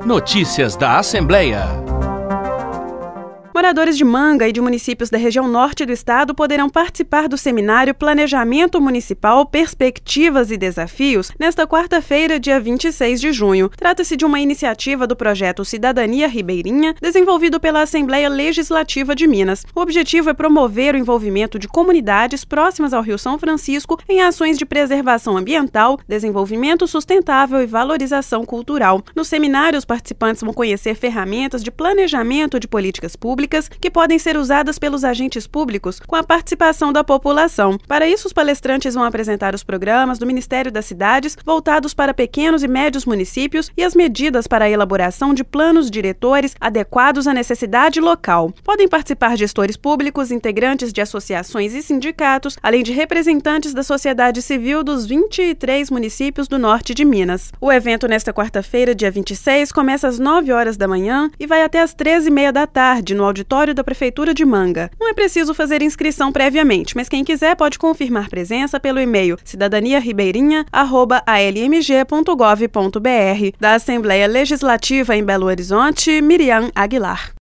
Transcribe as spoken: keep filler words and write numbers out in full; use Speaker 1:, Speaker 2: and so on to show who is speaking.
Speaker 1: Notícias da Assembleia.
Speaker 2: Moradores de Manga e de municípios da região norte do estado poderão participar do seminário Planejamento Municipal, Perspectivas e Desafios nesta quarta-feira, dia vinte e seis de junho. Trata-se de uma iniciativa do projeto Cidadania Ribeirinha, desenvolvido pela Assembleia Legislativa de Minas. O objetivo é promover o envolvimento de comunidades próximas ao Rio São Francisco em ações de preservação ambiental, desenvolvimento sustentável e valorização cultural. No seminário, os participantes vão conhecer ferramentas de planejamento de políticas públicas que podem ser usadas pelos agentes públicos com a participação da população. Para isso, os palestrantes vão apresentar os programas do Ministério das Cidades voltados para pequenos e médios municípios e as medidas para a elaboração de planos diretores adequados à necessidade local. Podem participar gestores públicos, integrantes de associações e sindicatos, além de representantes da sociedade civil dos vinte e três municípios do norte de Minas. O evento nesta quarta-feira, dia vinte e seis, começa às nove horas da manhã e vai até às treze e meia da tarde no auditório da Prefeitura de Manga. Não é preciso fazer inscrição previamente, mas quem quiser pode confirmar presença pelo e-mail cidadania ribeirinha arroba a l m g ponto gov ponto b r. Da Assembleia Legislativa em Belo Horizonte, Miriam Aguilar.